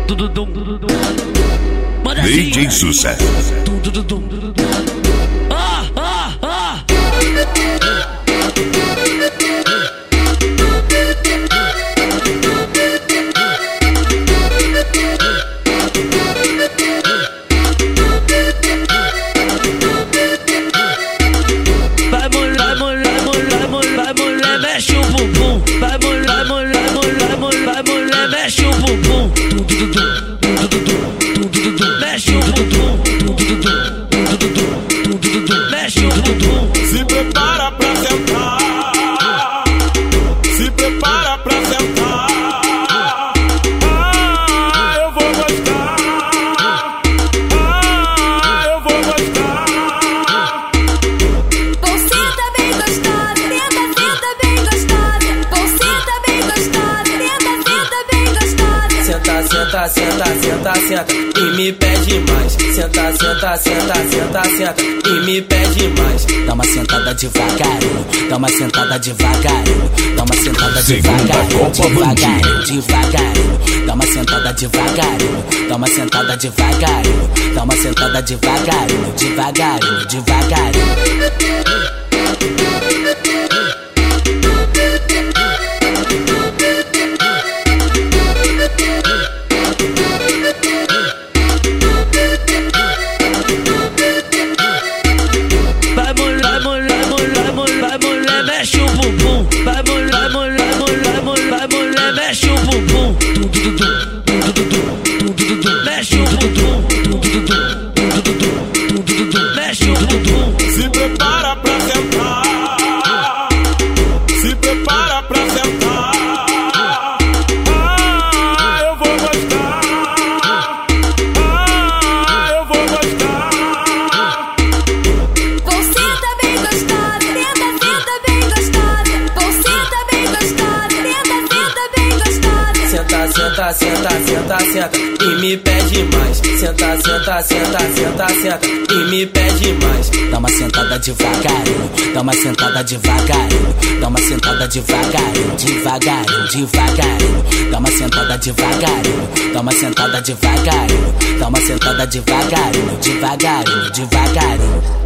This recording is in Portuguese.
DJ Sucesso. Vai mulher, mexe o bumbum. Vai mulher, mexe o bumbum. Mexe o bumbum. Mexe o bumbum. Se prepara pra sentar. Se prepara pra sentar. Ah, eu vou gostar. Ah, eu vou gostar. Você tá bem gostosa, senta bem gostosa. Você tá bem gostosa, senta bem gostosa. Senta, senta, senta, senta, senta e me pede mais. Senta, senta, senta, senta, senta e me pede mais. Dá uma sentada devagarinho, dá uma sentada devagarinho, dá uma sentada devagarinho, devagarinho, devagarinho. Dá uma sentada devagarinho, dá uma sentada devagarinho, dá uma sentada devagarinho, devagarinho, devagarinho. Vai mulher, mexe o bumbum. Vai mulher, mexe o bumbum. Mexe o bumbum. Mexe o bumbum. Se prepara pra sentar. Se prepara pra sentar. Ah, eu vou gostar. Ah, eu vou gostar. Você tá bem gostosa, senta bem gostosa. Você tá bem gostosa, senta bem gostosa. Senta, senta, senta, senta, senta e me pede mais. Senta, senta, senta, senta, senta e me pede mais. Dá uma sentada devagarinho, dá uma sentada devagarinho, dá uma sentada devagarinho, devagarinho, devagarinho. Dá uma sentada devagarinho, dá uma sentada devagarinho, dá uma sentada devagarinho, devagarinho, devagarinho.